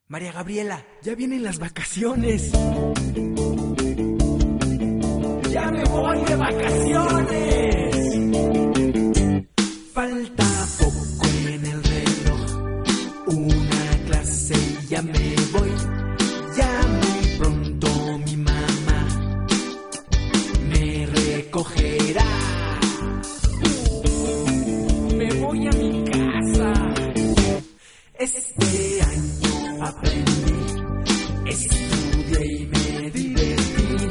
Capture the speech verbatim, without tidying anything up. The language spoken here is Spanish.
María Gabriela, ya vienen las vacaciones. ¡Ya me voy de vacaciones! Falta poco en el reloj, una clase y ya me voy. Ya muy pronto mi mamá me recogerá. Me voy a